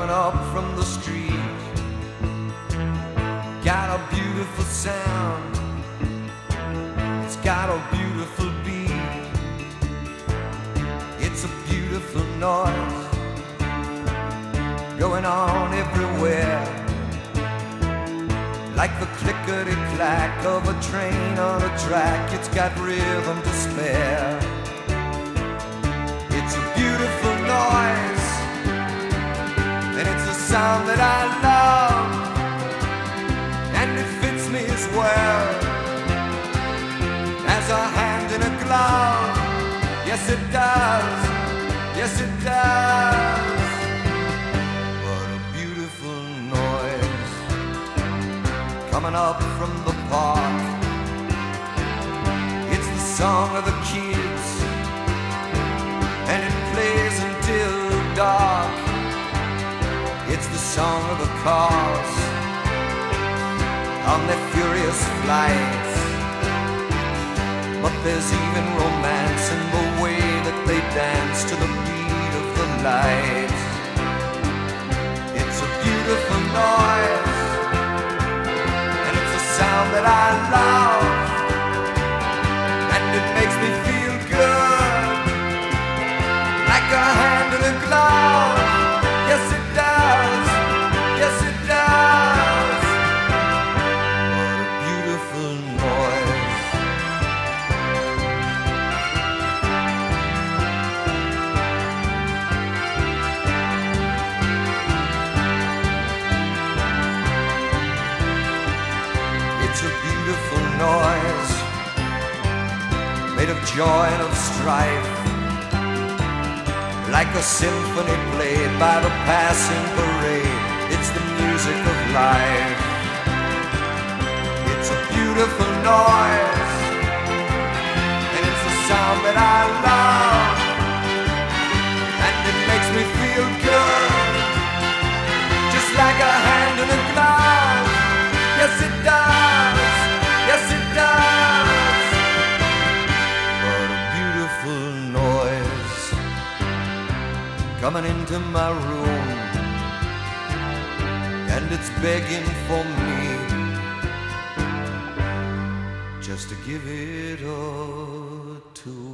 coming up from the street. Got a beautiful sound, it's got a beautiful beat. It's a beautiful noise going on everywhere, like the clickety-clack of a train on a track. It's got rhythm to spare. It's a beautiful noise, and it's a sound that I love, and it fits me as well as a hand in a glove. Yes, it does. Yes, it does. What a beautiful noise coming up from the park. It's the song of the kids, and it plays until dark. It's the song of the cars on their furious flights. But there's even romance in the way that they dance to the beat of the lights. It's a beautiful noise, and it's a sound that I love, and it makes me feel good, like a hand in a glove. Yes, it does. Yes, it does. What a beautiful noise. It's a beautiful noise, made of joy and of strife, like a symphony played by the passing parade. It's the music of life. It's a beautiful noise, and it's a sound that I love, and it makes me feel good, just like a hand in a glove. Yes, it does. Yes, it does. What a beautiful noise coming into my room, and it's begging for me just to give it a tune.